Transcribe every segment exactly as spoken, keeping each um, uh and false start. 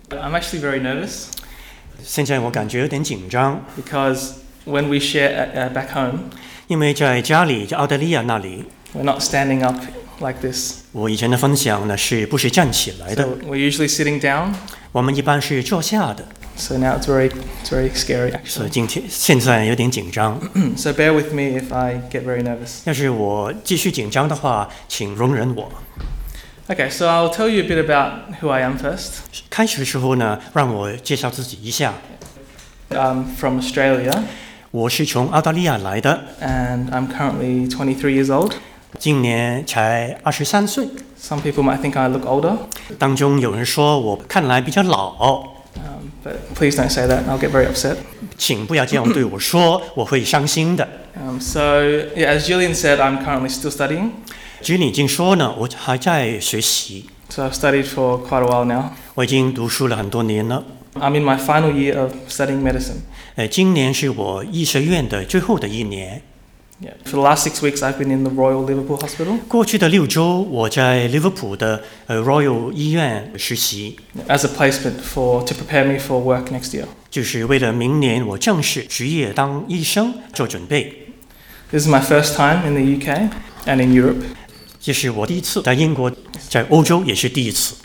I'm actually very nervous 现在我感觉有点紧张， because when we share at, uh, back home, 因为在家里，在澳大利亚那里， we're not standing up like this. 我以前的分享呢是不是站起来的？ So we're usually sitting down. 我们一般是坐下的， So now it's very, it's very scary 所以 actually. 今天现在有点紧张。 So bear with me if I get very nervous. 要是我继续紧张的话，请容忍我。 Okay, so I'll tell you a bit about who I am first. 开始的时候呢，让我介绍自己一下。 I'm from Australia 我是从澳大利亚来的， and I'm currently twenty-three years old. 今年才二十三岁。 Some people might think I look older, 当中有人说我看来比较老， um, but please don't say that. I'll get very upset. 请不要这样对我说，我会伤心的。 Um, so, yeah, as Gillian said, I'm currently still studying. 据你已经说呢，我还在学习， So I've studied for quite a while now. 我已经读书了很多年了。 I'm in my final year of studying medicine. 呃，今年是我医学院的最后的一年。 Yeah. For the last six weeks, I've been in the Royal Liverpool Hospital 过去的六周，我在利物浦的呃 Royal 医院实习， as a placement for to prepare me for work next year. 就是为了明年我正式职业当医生做准备。 This is my first time in the U K and in Europe, 这是我第一次在英国，在欧洲也是第一次，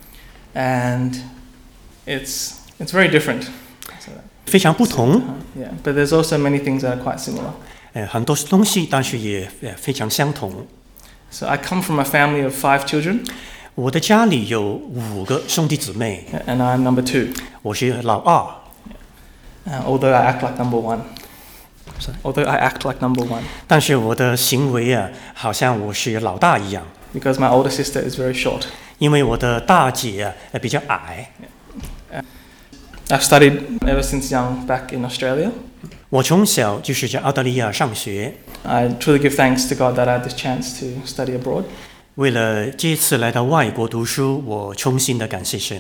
and it's it's very different. 非常不同。 Yeah, but there's also many things that are quite similar. 呃，很多东西，但是也也非常相同。 So I come from a family of five children, 我的家里有五个兄弟姊妹， and I'm number two. 我是老二。 Uh, although I act like number one. Sorry? Although I act like number one, 但是我的行为啊，好像我是老大一样， because my older sister is very short. 因为我的大姐啊呃比较矮。 I've studied ever since young back in Australia. 我从小就是在澳大利亚上学， I truly give thanks to God that I had this chance to study abroad. 为了这次来到外国读书，我衷心的感谢神。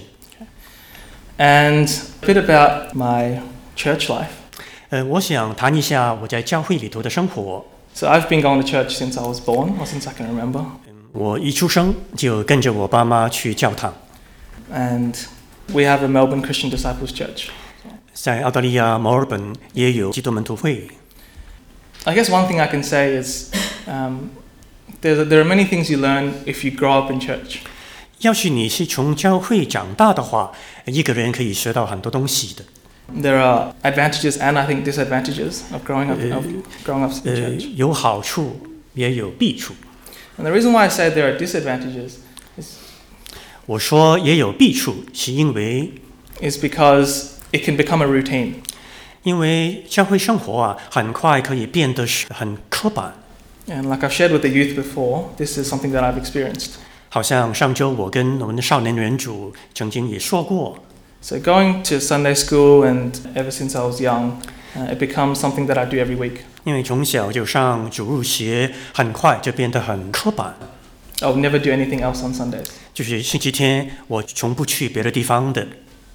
And a bit about my church life. 呃，我想谈一下我在教会里头的生活。 So I've been going to church since I was born, or since I can remember. 我一出生就跟着我爸妈去教堂， And we have a Melbourne Christian Disciples Church. 在澳大利亚墨尔本也有基督门徒会。 I guess one thing I can say is um, there, there are many things you learn if you grow up in church. 要是你是从教会长大的话，一个人可以学到很多东西的。 There are advantages and I think disadvantages of growing up, of growing up in 呃， church. 有好处也有弊处。 And the reason why I say there are disadvantages is, 我说也有弊处，是因为 is because it can become a routine. 因为教会生活啊，很快可以变得是很刻板。 And like I've shared with the youth before, this is something that I've experienced. 好像上周我跟我们的少年人主曾经也说过， So going to Sunday school and ever since I was young, uh, it becomes something that I do every week. 因为从小就上主日学，很快就变得很刻板。 I would never do anything else on Sundays. 就是星期天我从不去别的地方的。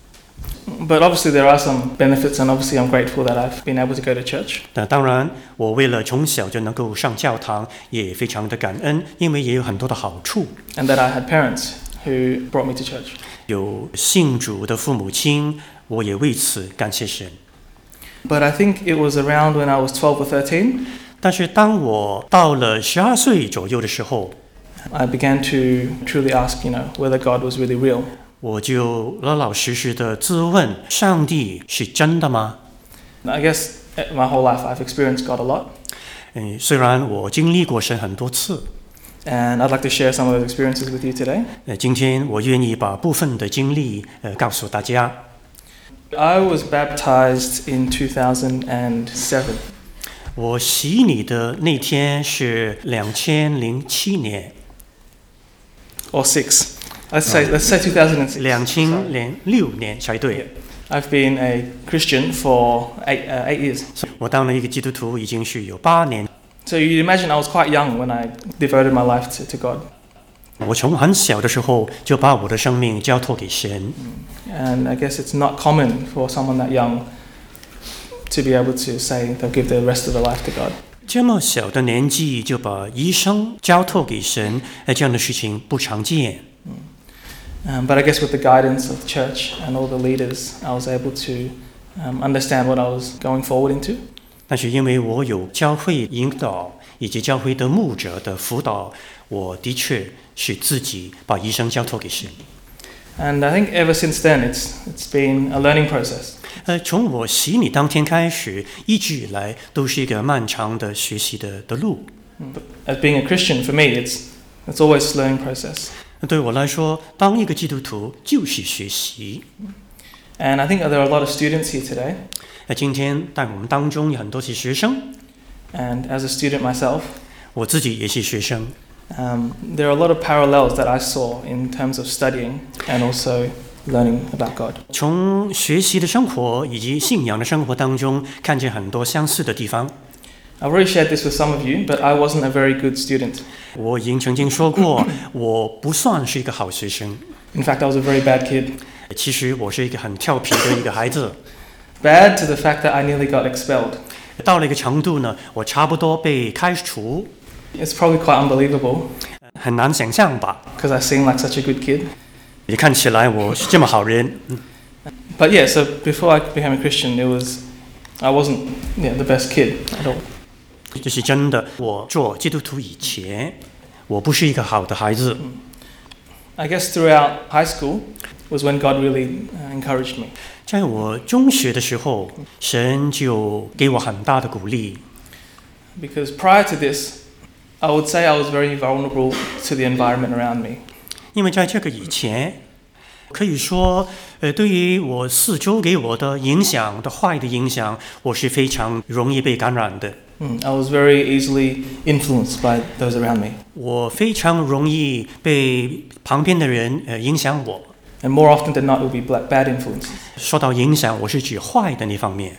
But obviously there are some benefits, and obviously I'm grateful that I've been able to go to church. 那当然，我为了从小就能够上教堂，也非常的感恩，因为也有很多的好处。 And that I had parents who brought me to church. 有信主的父母亲，我也为此感谢神。 But I think it was around when I was twelve or thirteen, 但是当我到了十二岁左右的时候， I began to truly ask, you know, whether God was really real. 我就老老实实的自问：上帝是真的吗？ Now, I guess my whole life I've experienced God a lot, 嗯，虽然我经历过神很多次， and I'd like to share some of those experiences with you today. 呃，今天我愿意把部分的经历呃告诉大家。 I was baptized in two thousand seven. 我洗礼的那天是两千零七年， Or six. Let's say let's say two thousand six. 两千零六年才对。 I've been a Christian for eight, uh, eight years. 我当了一个基督徒已经是有八年。 So you imagine I was quite young when I devoted my life to, to God. 我从很小的时候就把我的生命交托给神。 And I guess it's not common for someone that young to be able to say they'll give the rest of their life to God. 这么小的年纪就把一生交托给神，呃，这样的事情不常见。 Um, but I guess with the guidance of the church and all the leaders, I was able to um, understand what I was going forward into. 但是因为我有教会引导以及教会的牧者的辅导，我的确是自己把一生交托给神。 And I think ever since then, it's it's been a learning process. 呃，从我洗礼当天开始，一直以来都是一个漫长的学习的的路。 As being a Christian, for me, it's it's always a learning process. 对我来说，当一个基督徒就是学习。 And I think there are a lot of students here today. 那今天在我们当中有很多是学生， And as a student myself, 我自己也是学生。 um, there are a lot of parallels that I saw in terms of studying and also learning about God. 从学习的生活以及信仰的生活当中，看见很多相似的地方。 I've already shared this with some of you, but I wasn't a very good student. 我已经曾经说过，我不算是一个好学生。 In fact, I was a very bad kid. 其实我是一个很调皮的一个孩子。 Bad to the fact that I nearly got expelled. 到了一个程度呢，我差不多被开除。 It's probably quite unbelievable 很难想象吧？ because I seem like such a good kid. 也看起来我是这么好人。 But yeah, so before I became a Christian, it was I wasn't yeah, the best kid at all. 这是真的。我做基督徒以前，我不是一个好的孩子。 I guess throughout high school was when God really uh, encouraged me. 在我中学的时候，神就给我很大的鼓励。 Because prior to this, I would say I was very vulnerable to the environment around me. 因为在这个以前，可以说，呃，对于我四周给我的影响的坏的影响，我是非常容易被感染的。 Mm, I was very easily influenced by those around me. 我非常容易被旁边的人呃影响我。 And more often than not, it would be black, bad influences. 说到影响，我是指坏的那方面。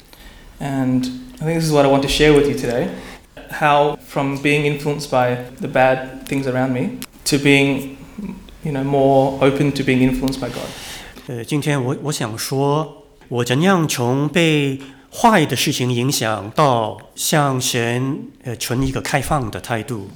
And I think this is what I want to share with you today. How from being influenced by the bad things around me to being, you know, more open to being influenced by God. 呃，今天我我想说，我怎样从被坏的事情影响到向神呃存一个开放的态度。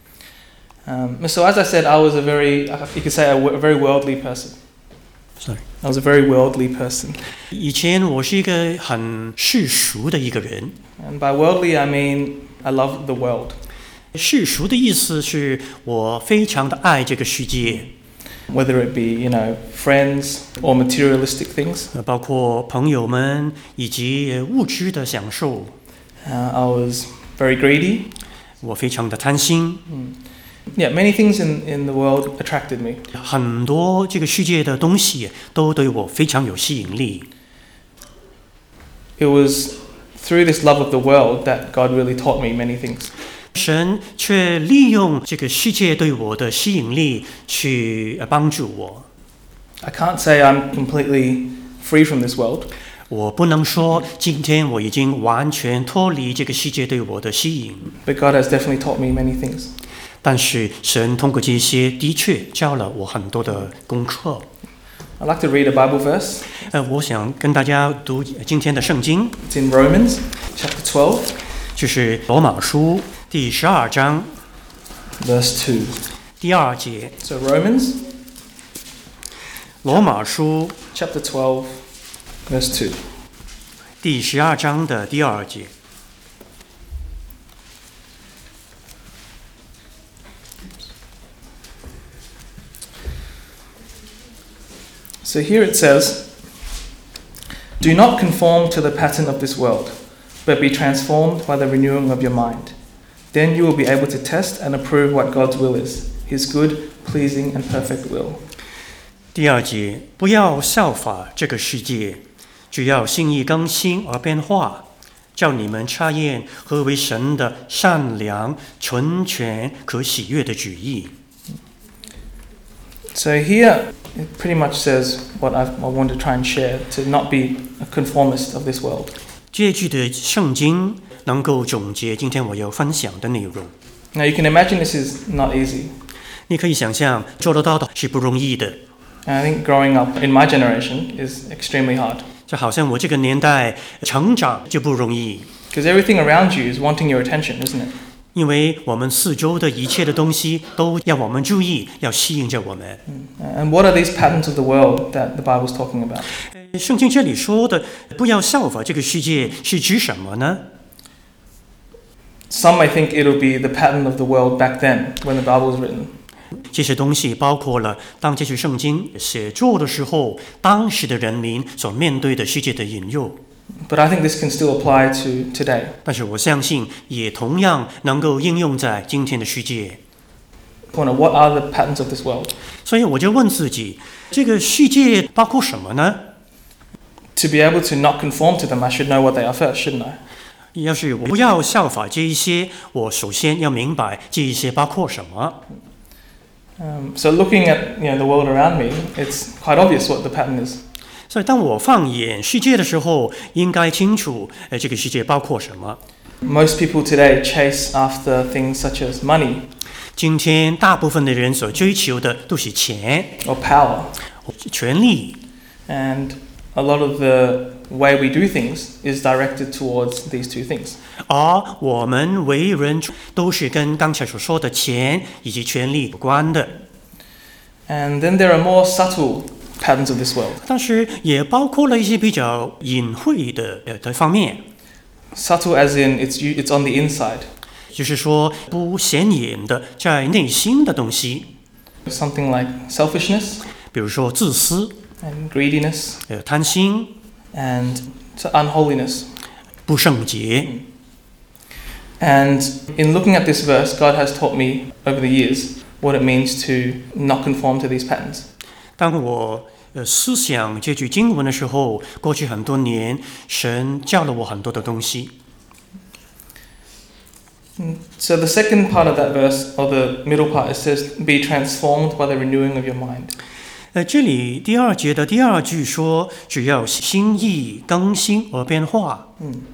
Um, so as I said, I was a very, you could say, a, a very worldly person. Sorry. I was a very worldly person. 以前我是一个很世俗的一个人。 And by worldly, I mean I love the world. 世俗的意思是我非常的爱这个世界， Whether it be, you know, friends or materialistic things. 呃包括朋友们以及呃物质的享受。 Uh, I was very greedy. 我非常的贪心， Yeah, many things in, in the world attracted me. 很多这个世界的东西都对我非常有吸引力。 It was through this love of the world that God really taught me many things. 神却利用这个世界对我的吸引力去呃帮助我。 I can't say I'm completely free from this world, 我不能说今天我已经完全脱离这个世界对我的吸引， but God has definitely taught me many things. 但是神通过这些的确教了我很多的功课。 I'd like to read a Bible verse. 呃，我想跟大家读今天的圣经， It's in Romans chapter twelve, 就是罗马书第十二章 verse two. 第二节。 So Romans 罗马书 chapter twelve, verse two. 第十二章的第二节。 So here it says, "Do not conform to the pattern of this world, but be transformed by the renewing of your mind. Then you will be able to test and approve what God's will is, His good, pleasing, and perfect will." 第二节，不要效法这个世界，只要心意更新而变化，叫你们察验何为神的善良、纯全、可喜悦的旨意。 So here it pretty much says what I've, I want to try and share, to not be a conformist of this world. 这句的圣经能够总结今天我要分享的内容。 Now you can imagine this is not easy. 你可以想象做得到的是不容易的。 And I think growing up in my generation is extremely hard. 就好像我这个年代成长就不容易， Because everything around you is wanting your attention, isn't it? 因为我们四周的一切的东西都要我们注意，要吸引着我们。 And what are these patterns of the world that the Bible is talking about? 呃圣经这里说的不要效法这个世界是指什么呢？ Some may think it'll be the pattern of the world back then when the Bible was written. 这些东西包括了当这些圣经写作的时候，当时的人民所面对的世界的引诱。 But I think this can still apply to today. 但是我相信，也同样能够应用在今天的世界。 Wonder, what are the patterns of this world? 所以我就问自己，这个世界包括什么呢？ To be able to not conform to them, I should know what they are first, shouldn't I? 要是我不要效法这一些，我首先要明白这一些包括什么。 Um, so looking at you know the world around me, it's quite obvious what the pattern is. 所以当我放眼世界的时候，应该清楚，呃，这个世界包括什么。 Most people today chase after things such as money 今天大部分的人所追求的都是钱、 or power, 权力， and a lot of the way we do things is directed towards these two things. 而我们为人都是跟刚才所说的钱以及权力有关的。 And then there are more subtle patterns of this world. 但是也包括了一些比较隐晦的呃的方面， Subtle as in it's you- it's on the inside. 就是说不显眼的在内心的东西， Something like selfishness 比如说自私、 and greediness 呃贪心、 and so unholiness. 不圣洁。 And in looking at this verse, God has taught me over the years what it means to not conform to these patterns. 当我呃思想这句经文的时候，过去很多年，神教了我很多的东西。 So the second part of that verse, or the middle part, it says, "Be transformed by the renewing of your mind." 呃，这里第二节的第二句说，只要心意更新而变化。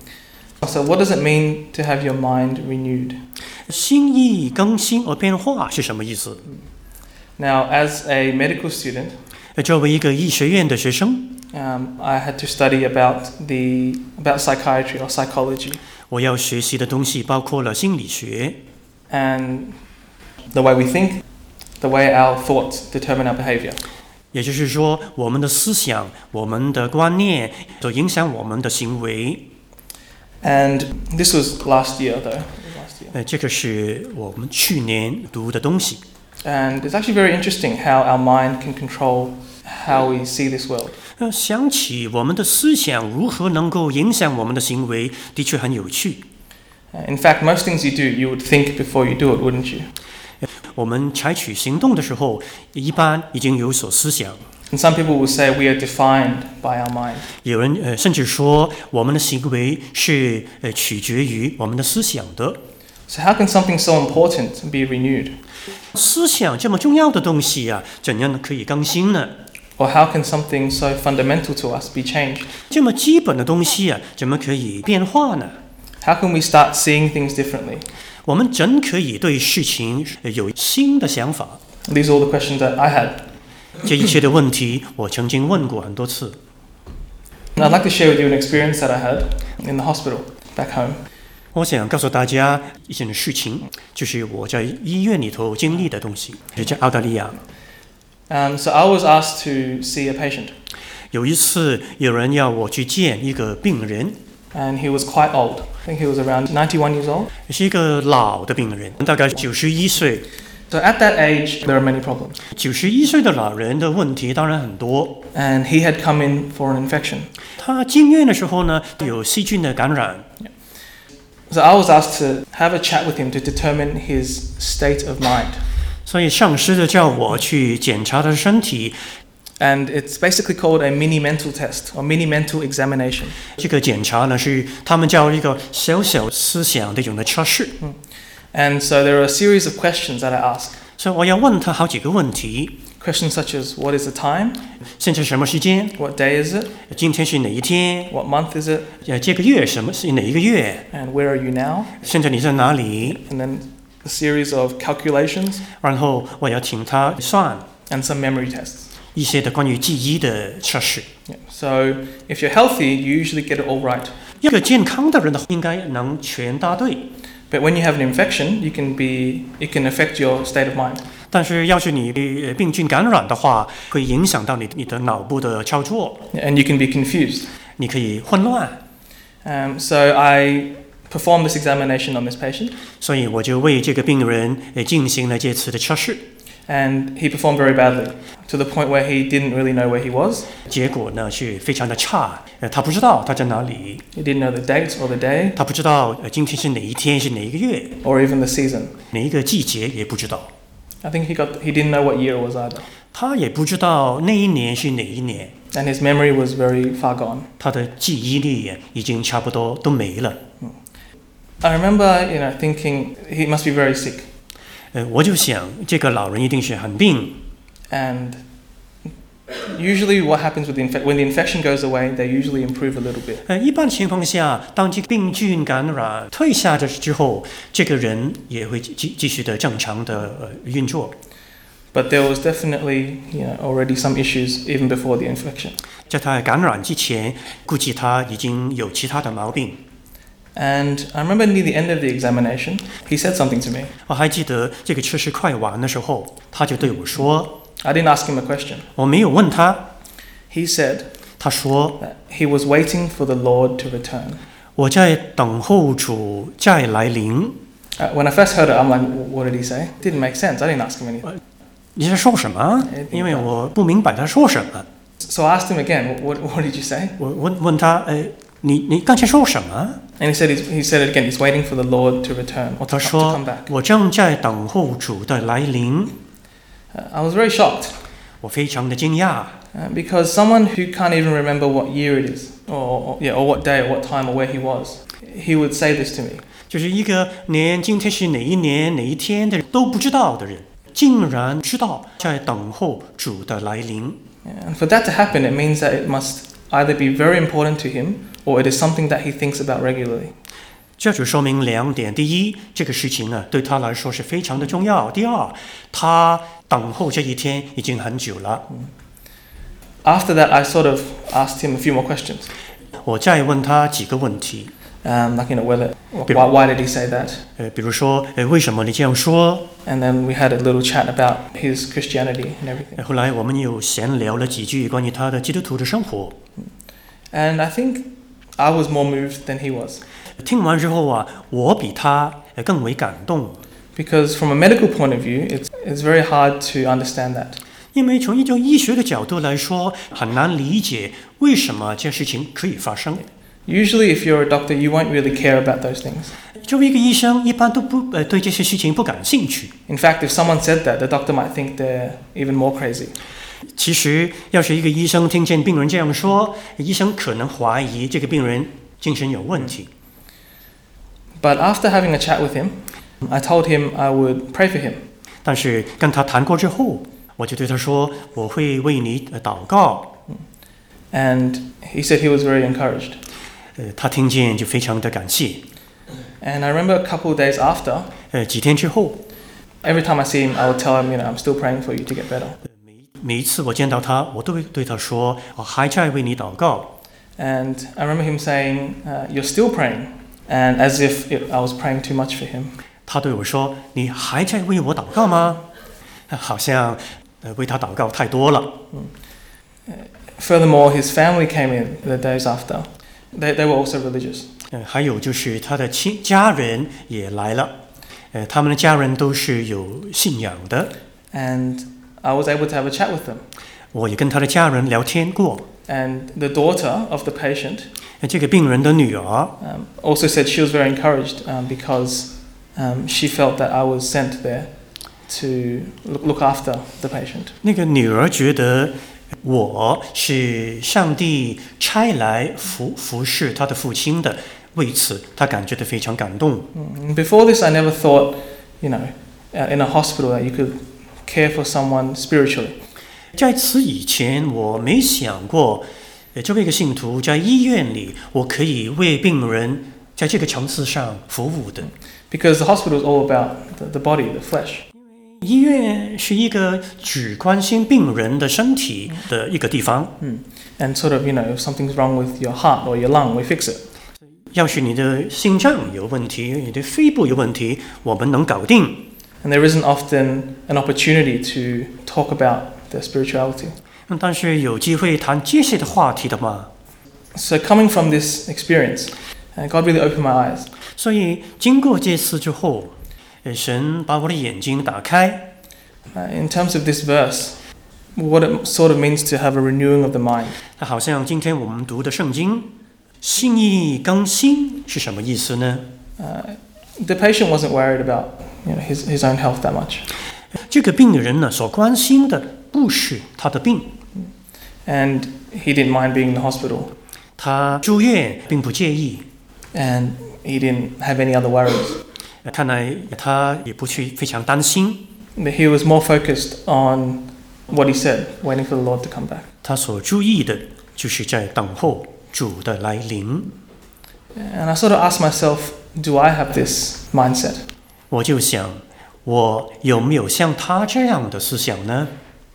So what does it mean to have your mind renewed? 心意更新而变化是什么意思？ Now, as a medical student, 呃作为一个医学院的学生， um, I had to study about the about psychiatry or psychology 我要学习的东西包括了心理学， and the way we think, the way our thoughts determine our behavior. 也就是说，我们的思想、我们的观念所影响我们的行为。 And this was last year, though. Last year. 呃，这个是我们去年读的东西。 And it's actually very interesting how our mind can control how we see this world. 呃，想起我们的思想如何能够影响我们的行为，的确很有趣。 Uh, In fact, most things you do, you would think before you do it, wouldn't you? 我们采取行动的时候，一般已经有所思想。 And some people will say we are defined by our mind. 有人呃，甚至说我们的行为是呃取决于我们的思想的。 So how can something so important be renewed? 思想这么重要的东西呀、怎样可以更新呢？ Or how can something so fundamental to us be changed? 这么基本的东西啊，怎么可以变化呢？ How can we start seeing things differently? 我们真可以对事情呃有新的想法。 These are all the questions that I had. 这一切的问题，我曾经问过很多次。 And I'd like to share with you an experience that I had in the hospital back home. 我想告诉大家一件事情，就是我在医院里头经历的东西。是在澳大利亚， Um, so I was asked to see a patient, 有一次有人要我去见一个病人， and he was quite old. I think he was around ninety-one years old. 是一个老的病人，大概九十一岁。 So at that age, there are many problems. 九十一岁的老人的问题当然很多。 And he had come in for an infection. 他进院的时候呢，有细菌的感染， So I was asked to have a chat with him to determine his state of mind. 所以上司就叫我去检查他的身体。 And it's basically called a mini mental test or mini mental examination. 这个检查呢是他们叫一个小小思想的一种的测试。 And so there are a series of questions that I ask. 所以我要问他好几个问题。 Questions such as, what is the time? 现在什么时间？ What day is it? 今天是哪一天？ What month is it? 呃，这个月什么是哪一个月？ And where are you now? 现在你在哪里？ And then a series of calculations 然后我要请他算 and some memory tests. 一些的关于记忆的测试。 Yeah. So if you're healthy, you usually get it all right. 一个健康的人呢，应该能全答对。 But when you have an infection, you can be, it can affect your state of mind. 但是要是你呃病菌感染的话，会影响到你你的脑部的操作， And you can be confused. 你可以混乱。 Um, so I performed this examination on this patient, 所以我就为这个病人呃进行了这次的测试， and he performed very badly, to the point where he didn't really know where he was. 结果呢是非常的差，呃，他不知道他在哪里， He didn't know the date or the day 他不知道呃今天是哪一天，是哪一个月， or even the season. 哪一个季节也不知道， I think he got he didn't know what year it was either. 他也不知道那一年是哪一年， And his memory was very far gone. 他的记忆力已经差不多都没了。 I remember, you know, thinking he must be very sick. 呃，我就想这个老人一定是很病。 And usually what happens with the infe- when the infection goes away, they usually improve a little bit. 呃，一般情况下，当这个病菌感染退下的之后，这个人也会继继续的正常的呃运作。 But there was definitely, you know, already some issues even before the infection. 在他感染之前，估计他已经有其他的毛病。 And I remember near the end of the examination, he said something to me. 我还记得这个测试快完的时候，他就对我说， I didn't ask him a question. 我没有问他， He said 他说 that he was waiting for the Lord to return. 我在等候主再来临。 Uh, when I first heard it, I'm like, what did he say? Didn't make sense. I didn't ask him anything. 你在说什么？因为我不明白他说什么。 So I asked him again, what, what did you say? 我问问他，呃，你你刚才说什么？ And he said, he's, he said it again, he's waiting for the Lord to return or to, 他 to 说 come back. 我正在等候主的来临。 Uh, I was very shocked 我非常的惊讶， uh, because someone who can't even remember what year it is, or, or, yeah, or what day, or what time, or where he was, he would say this to me. 就是一个连今天是哪一年哪一天的人都不知道的人，竟然知道在等候主的来临。 And for that to happen, it means that it must either be very important to him, or it is something that he thinks about regularly. 这就说明两点：第一，这个事情呢对他来说是非常的重要；第二，他等候这一天已经很久了。 After that, I sort of asked him a few more questions, 我再问他几个问题， um, like, you know, whether, why, why did he say that? 呃，比如说，呃，为什么你这样说？ And then we had a little chat about his Christianity and everything. 呃后来我们又闲聊了几句关于他的基督徒的生活。 And I think I was more moved than he was. 听完之后啊，我比他呃更为感动， Because from a medical point of view, it's, it's very hard to understand that. 因为从一种医学的角度来说，很难理解为什么这事情可以发生。 Usually, if you're a doctor, you won't really care about those things. 作为一个医生，一般都不呃对这些事情不感兴趣。 In fact, if someone said that, the doctor might think they're even more crazy. 其实，要是一个医生听见病人这样说，医生可能怀疑这个病人精神有问题。 But after having a chat with him, I told him I would pray for him. 但是跟他谈过之后，我就对他说：“我会为你呃祷告。 And he said he was very encouraged. ” 呃，他听见就非常的感谢。 And I remember a couple of days after, 呃，几天之后， every time I see him, I would tell him, you know, I'm still praying for you to get better. 每一次我见到他，我都会对他说：“我还在为你祷告。” And I remember him saying, uh, you're still praying. And as if it, I was praying too much for him. 他对我说：“你还在为我祷告吗？”好像呃为他祷告太多了。 Furthermore, his family came in the days after. They, they were also religious. 呃，还有就是他的亲家人也来了，呃，他们的家人都是有信仰的。 And I was able to have a chat with them. 我也跟他的家人聊天过。 And the daughter of the patient 呃这个病人的女儿 um, also said she was very encouraged um, because um, she felt that I was sent there to look, look after the patient. 那个女儿觉得我是上帝差来服服侍他的父亲的，为此她感觉到非常感动。 Mm, Before this, I never thought, you know, uh, in a hospital that you could care for someone spiritually. 在此以前，我没想过，呃，作为一个信徒，在医院里，我可以为病人在这个层次上服务的。 Because the hospital is all about the, the body, the flesh. 医院是一个只关心病人的身体的一个地方。 Mm. And sort of, you know, if something's wrong with your heart or your lung, we fix it. 要是你的心脏有问题，你的肺部有问题，我们能搞定。 And there isn't often an opportunity to talk about their spirituality. 但是有机会谈这些的话题的嘛。 So coming from this experience, uh, God really opened my eyes. 所以经过这次之后，呃神把我的眼睛打开。 Uh, in terms of this verse, what it sort of means to have a renewing of the mind. 它好像今天我们读的圣经，心意更新是什么意思呢？ Uh, the patient wasn't worried about you know, his, his own health that much. 这个病人呢，所关心的不是他的病， And he didn't mind being in the hospital. 他住院并不介意。 And he didn't have any other worries. 看来他也不去非常担心。 But he was more focused on what he said, waiting for the Lord to come back. 他所注意的就是在等候主的来临。 And I sort of asked myself, do I have this mindset? 我就想，我有没有像他这样的思想呢？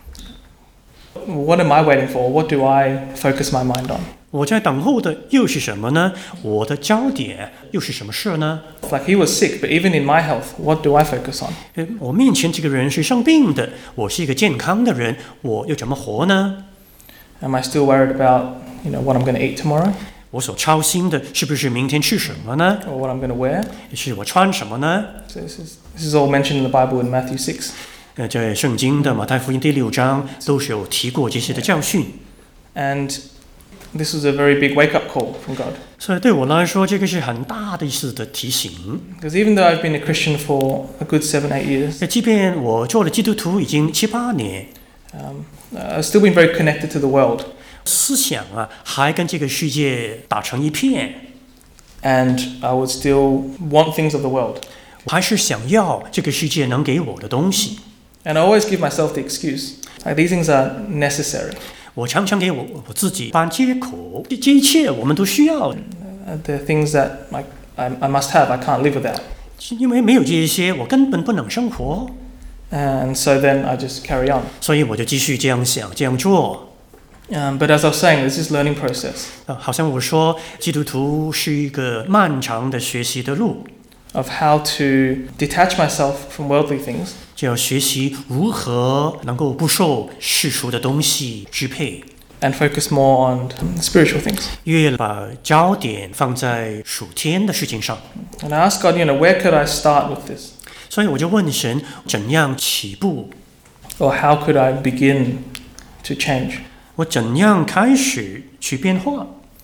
What am I waiting for? What do I focus my mind on? 我在等候的又是什么呢？我的焦点又是什么事呢？ Like he was sick, but even in my health, what do I focus on? 呃我面前这个人是生病的，我是一个健康的人，我又怎么活呢？ Am I still worried about, you know, what I'm going to eat tomorrow? 我所操心的是不是明天吃什么呢？ Or what I'm going to wear? 是我穿什么呢？ So this is, this is all mentioned in the Bible in Matthew six. 呃，在圣经的马太福音第六章都是有提过这些的教训。 And this was a very big wake-up call from God. 所以对我来说，这个是很大的一次的提醒。 Because even though I've been a Christian for a good seven, eight years, 呃即便我做了基督徒已经七八年， um, I've still been very connected to the world. 思想啊还跟这个世界打成一片， And I would still want things of the world. 我还是想要这个世界能给我的东西。 And I always give myself the excuse, like these things are necessary. 我常常给我我自己搬借口，这这一切我们都需要， Uh, they're things that like, I, I must have, I can't live without. 因为没有这些，我根本不能生活。 And so then I just carry on. 所以我就继续这样想，这样做。 Um, but as I was saying, this is learning process 啊，好像我说，基督徒是一个漫长的学习的路， of how to detach myself from worldly things 就要学习如何能够不受世俗的东西支配， and focus more on spiritual things. 越把焦点放在属天的事情上。 And I asked God, you know, where could I start with this? 所以我就问神，怎样起步？ Or how could I begin to change? 我怎样开始去变化？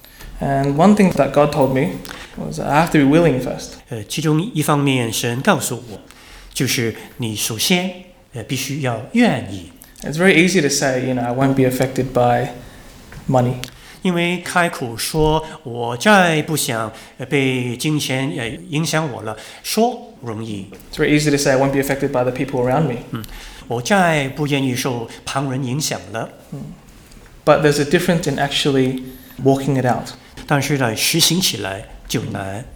And one thing that God told me was that I have to be willing first. 呃，其中一方面，神告诉我，就是你首先呃必须要愿意， It's very easy to say, you know, I won't be affected by money. 因为开口说我再不想呃被金钱呃影响我了，说容易， It's very easy to say I won't be affected by the people around me. 我再不愿意受旁人影响了。 But there's a difference in actually walking it out. 但是呢，实行起来就难。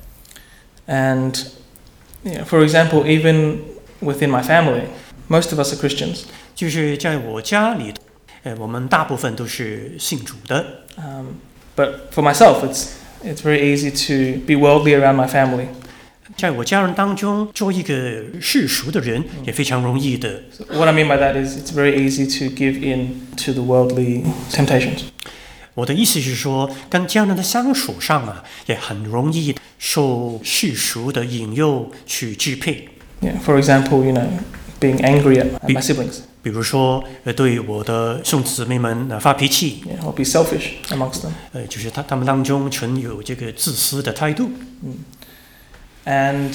And you know, for example, even within my family, most of us are Christians. 就是在我家里，呃，我们大部分都是信主的。 Um, but for myself, it's it's very easy to be worldly around my family. 在我家人当中，做一个世俗的人也非常容易的。 So what I mean by that is it's very easy to give in to the worldly temptations. 我的意思是说，跟家人的相处上啊，也很容易受世俗的引诱去支配。 Yeah, for example, you know, being angry at my siblings, 比如说，呃，对我的兄姊妹们呃发脾气， yeah, or be selfish amongst them. 呃，就是他他们当中存有这个自私的态度。 And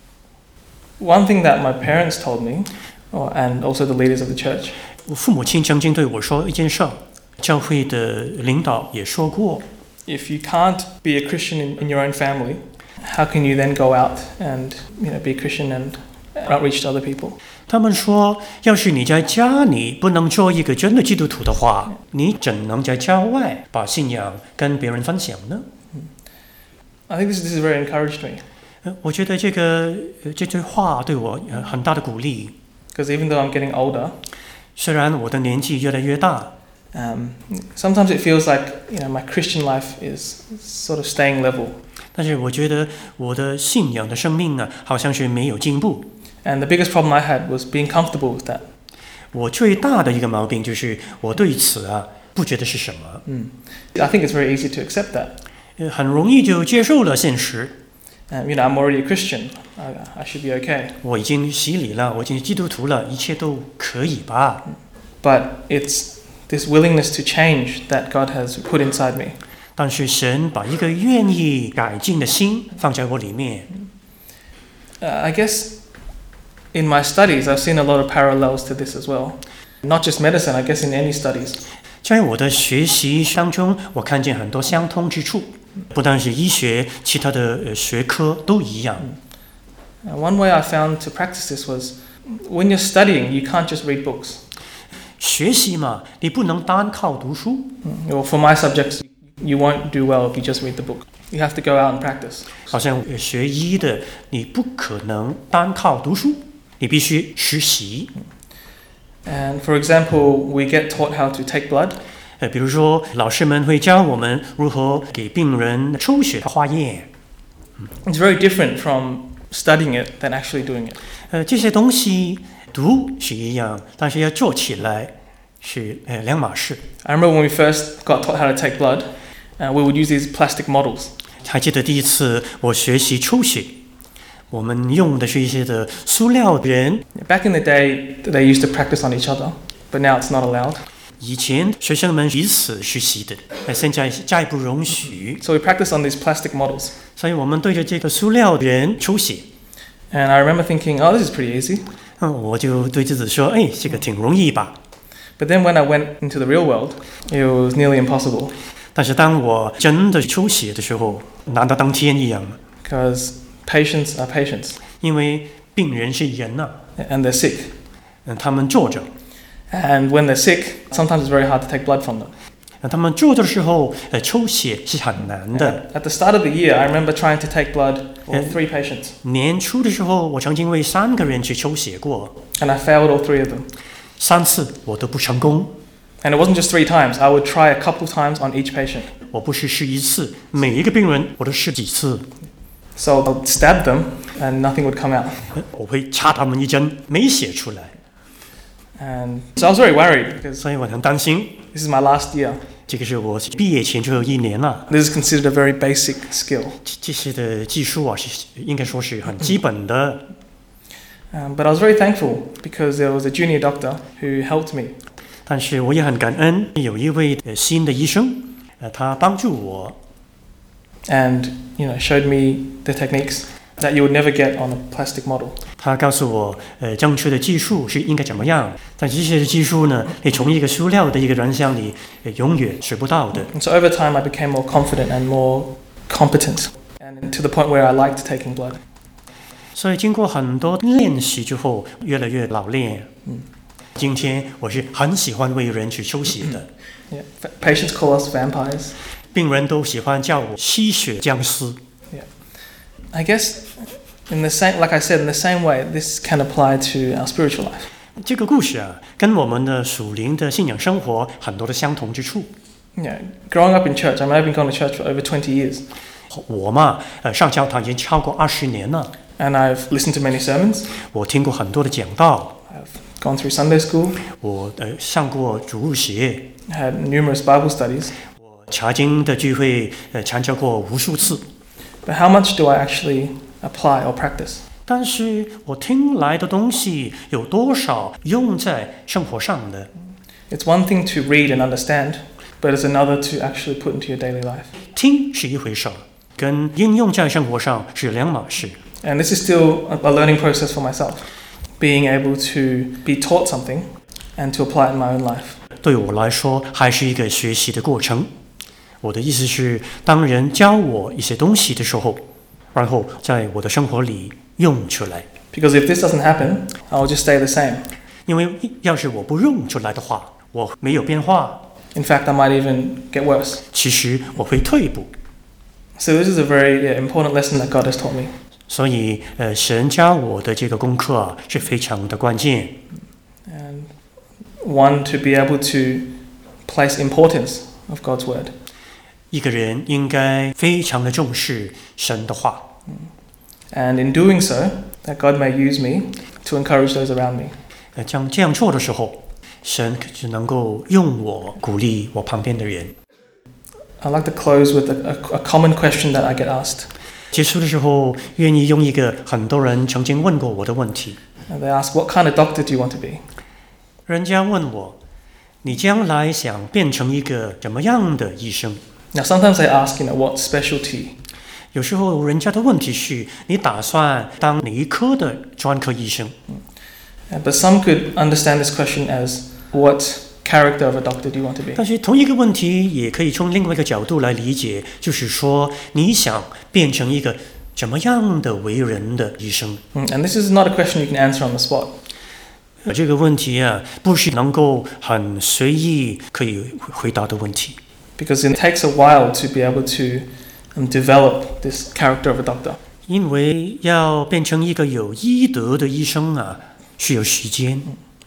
one thing that my parents told me, or, and also the leaders of the church, 我父母亲曾经对我说一件事儿，教会的领导也说过， if you can't be a Christian in, in your own family, how can you then go out and you know be a Christian and outreach to other people? 他们说，要是你在家里不能做一个真的基督徒的话，你怎能在郊外把信仰跟别人分享呢？ I think this, this has very encouraged me 呃我觉得这个呃这句话对我呃很大的鼓励。 because even though I'm getting older, 虽然我的年纪越来越大， um, sometimes it feels like you know my Christian life is sort of staying level. 但是我觉得我的信仰的生命呢，好像是没有进步。 And the biggest problem I had was being comfortable with that. 我最大的一个毛病就是我对此啊不觉得是什么。 Mm. I think it's very easy to accept that. 呃很容易就接受了现实。 Um, you know, I'm already a Christian. I, I should be okay. 我已经洗礼了，我已经是基督徒了，一切都可以吧。 But it's this willingness to change that God has put inside me. 但是神把一个愿意改进的心放在我里面。 Uh, I guess in my studies, I've seen a lot of parallels to this as well. Not just medicine, I guess in any studies. 在我的学习当中，我看见很多相通之处，不但是医学，其他的呃学科都一样。 Uh, one way I found to practice this was when you're studying, you can't just read books. 学习嘛，你不能单靠读书。 Mm. Or for my subjects, you won't do well if you just read the book. You have to go out and practice. 好像呃学医的，你不可能单靠读书，你必须实习。 And for example, we get taught how to take blood. 呃，比如说老师们会教我们如何给病人抽血化验。 It's very different from studying it than actually doing it. 呃，这些东西读是一样，但是要做起来是呃两码事。 I remember when we first got taught how to take blood, uh, we would use these plastic models. 还记得第一次我学习抽血，我们用的是一些的塑料人。 Back in the day, they used to practice on each other, but now it's not allowed. 以前学生们彼此实习的，呃，现在再不容许。 So we practice on these plastic models. 所以我们对着这个塑料人抽血。 And I remember thinking, oh, this is pretty easy. 嗯，我就对自己说，哎，这个挺容易吧。 But then when I went into the real world, it was nearly impossible. 但是当我真的抽血的时候，难得当天一样。 Because patients are patients. 因为病人是人呐、 啊、，and they're sick. 嗯，他们坐着。 And when they're sick, sometimes it's very hard to take blood from them. 那他们坐着的时候，呃，抽血是很难的。 At the start of the year, I remember trying to take blood for three patients. 年初的时候，我曾经为三个人去抽血过。 And I failed all three of them. 三次我都不成功。 And it wasn't just three times. I would try a couple times on each patient. 我不是试一次，每一个病人我都试几次。 So I'd stab them, and nothing would come out. 我会插他们一针，没血出来。 And so I was very worried because 所以我很担心。 this is my last year. 这个是我毕业前最后一年了。 This is considered a very basic skill. 这些的技术啊，是应该说是很基本的。 Um, but I was very thankful because there was a junior doctor who helped me. 但是我也很感恩，有一位呃新的医生，呃，他帮助我。 And you know, showed me the techniques that you would never get on a plastic model. 他告诉我，呃，正确的技术是应该怎么样。但这些技术呢，你从一个塑料的一个人像里，呃，永远学不到的。 And so over time, I became more confident and more competent, and to the point where I liked taking blood. 所以经过很多练习之后，越来越老练。嗯，今天我是很喜欢为人去抽血的。 Yeah, patients call us vampires. 病人都喜欢叫我吸血僵尸。 Yeah, I guess in the same, like I said, in the same way, this can apply to our spiritual life. 这个故事啊，跟我们的属灵的信仰生活很多的相同之处。 Yeah, growing up in church, I mean, I've been going to church for over twenty years. 我嘛，呃，上教堂已经超过二十年了。 And I've listened to many sermons. 我听过很多的讲道。 I've gone through Sunday school. 我呃上过主日学。 Had numerous Bible studies. 我查经的聚会呃参加过无数次。 But how much do I actually apply or practice? 但是我听来的东西有多少用在生活上的？ It's one thing to read and understand, but it's another to actually put into your daily life. 听是一回事，跟应用在生活上是两码事。 And this is still a learning process for myself, being able to be taught something and to apply it in my own life. 对我来说，还是一个学习的过程。我的意思是，当人教我一些东西的时候，然后在我的生活里用出来。 Because if this doesn't happen, I'll just stay the same. 因为要是我不用出来的话，我没有变化。 In fact, I might even get worse. 其实我会退步。 So this is a very yeah, important lesson that God has taught me. 所以，呃，神教我的这个功课啊，是非常的关键。 And one, to be able to place importance of God's word. 一个人应该非常的重视神的话。 And in doing so, that God may use me to encourage those around me. 呃，这样这样做的时候，神只能够用我鼓励我旁边的人。 I'd like to close with a, a, a common question that I get asked. 结束的时候，愿意用一个很多人曾经问过我的问题。 And they ask, what kind of doctor do you want to be? 人家问我，你将来想变成一个怎么样的医生？ Now, sometimes they ask, you know, what specialty? 有时候人家的问题是，你打算当哪一科的专科医生？ Uh, But some could understand this question as, what character of a doctor do you want to be? 但是同一个问题也可以从另外一个角度来理解，就是说你想变成一个怎么样的为人的医生？ Mm, And this is not a question you can answer on the spot. 这个问题啊，不是能够很随意可以回答的问题。 Because it takes a while to be able to um, develop this character of a doctor. 因为要变成一个有医德的医生啊，需要时间。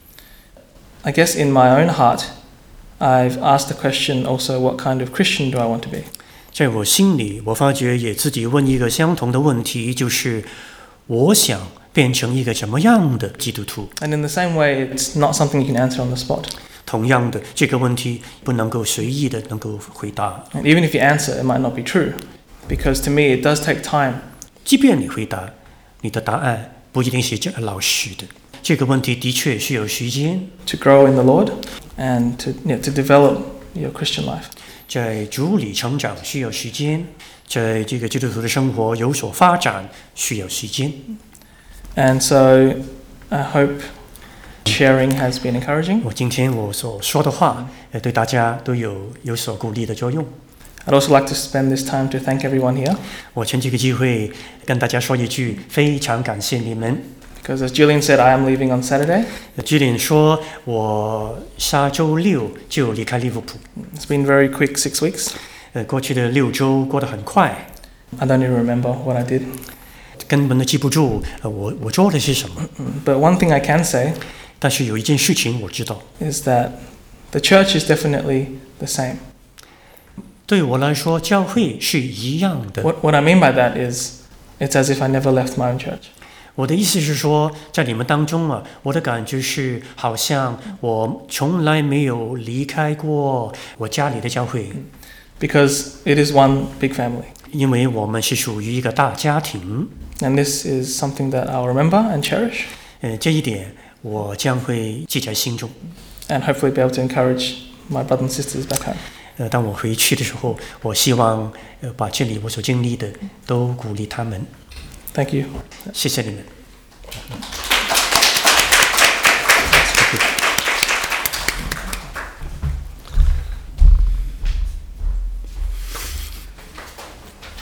I guess in my own heart, I've asked the question also, what kind of Christian do I want to be? 在我心里，我发觉也自己问一个相同的问题，就是我想变成一个什么样的基督徒？ And in the same way, it's not something you can answer on the spot. 同样的，这个问题不能够随意的能够回答。 And even if you answer, it might not be true. Because to me, it does take time. 即便你回答，你的答案不一定是这老实的。这个问题的确需要时间， To grow in the Lord and to, you know, to develop your Christian life. 在主里成长需要时间，在这个基督徒的生活有所发展需要时间。 And so I hope sharing has been encouraging. 我今天我所说的话，呃，对大家都有有所鼓励的作用。 I'd also like to spend this time to thank everyone here. 我趁这个机会跟大家说一句，非常感谢你们。 Because as Gillian said, I am leaving on Saturday. 居林说，我下周六就离开利物浦。 It's been very quick six weeks. 呃，过去的六周过得很快， I don't even remember what I did. 根本都记不住，呃，我我做的是什么。 But one thing I can say 但是有一件事情我知道， is that the church is definitely the same. 对我来说，教会是一样的。 What, what I mean by that is, it's as if I never left my own church. 我的意思是说，在你们当中啊，我的感觉是，好像我从来没有离开过我家里的教会， Because it is one big family. 因为我们是属于一个大家庭。 And this is something that I'll remember and cherish. 呃，这一点我将会记在心中。 And hopefully be able to encourage my brothers and sisters back home. 呃，当我回去的时候，我希望呃把这里我所经历的都鼓励他们。 Thank you. 谢谢你们。